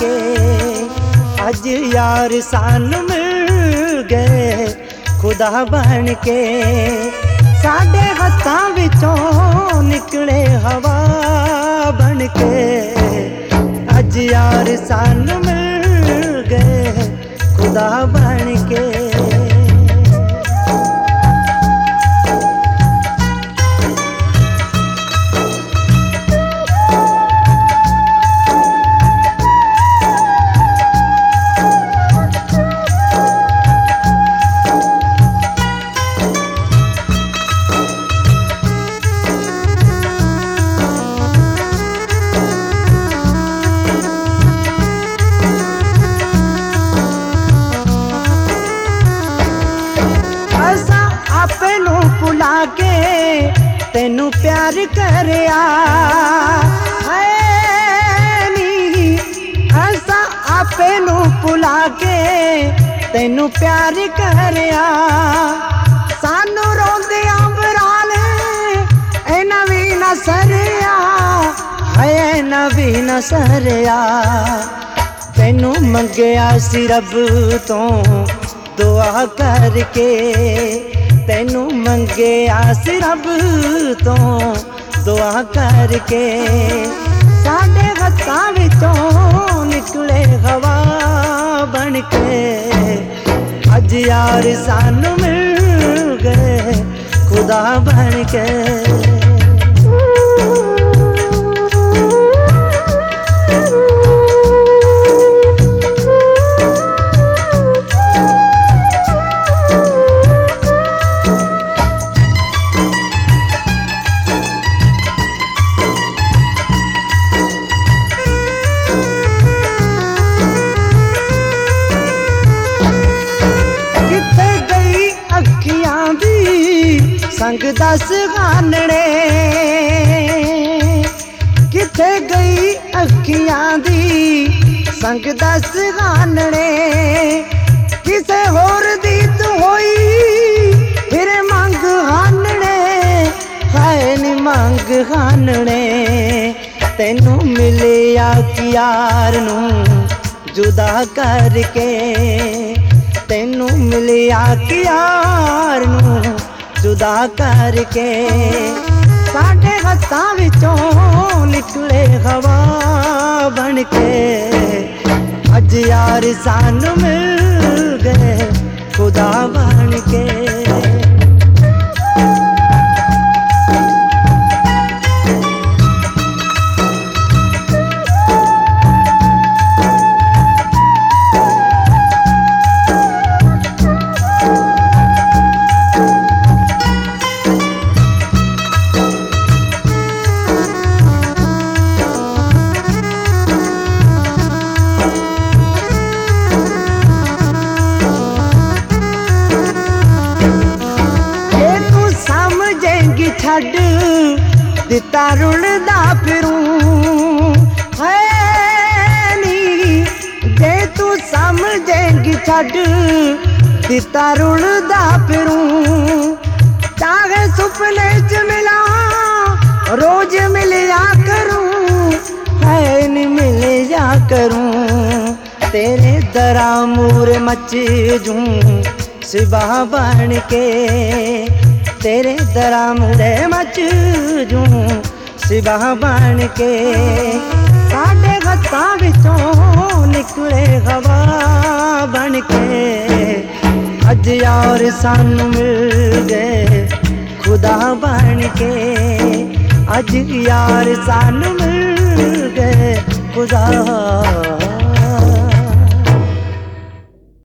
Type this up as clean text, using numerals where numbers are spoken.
के। अज यार सानू मिल गए खुदा बन के। साडे हत्थां विचों निकले हवा बन के। अज यार सानू मिल गए खुदा बन के। भुला के तेनू प्यार करया है नी। ऐसा आपे नू भुला के तेनू प्यार करया। सानू रोंदे अंबराले ऐना भी न सरया है, ऐना भी न सरया। तेनू मंगया सी रब तो दुआ करके। तेनू मंगया सी रब तो दुआ करके। साडे हत्थां विचों निकले हवा बन के। अज यार सानू मिल गए खुदा बन के। संग दस गानड़े किथे गई अखियां दी संग दस गानड़े। किसे होर दी तू होई फिर मंग हानड़े है नी मंग हानड़े। तेनू मिलिया कि यार नू जुदा करके। तेनू मिलिया कि यार नू जुदा करके। साडे हत्थां विचों निकले हवा बन के। अज यार सानू मिल गए खुदा बन के। छड़ दिता रुलदा फिरूं है नी। जे तू समझेंगी छड़ दिता रुलदा फिरूं। चाहे सुपने च मिला रोज मिलिया करूं है नी मिलिया करूं। तेरे दरा मूर मच जूं सिबा बन के। तेरे दरा मुरे मच जूं सिबा बन के। साडे हत्थां विचों निकले हवा बन के। अज यार सानू मिल गए खुदा बन के। अज यार सानू मिल गए खुदा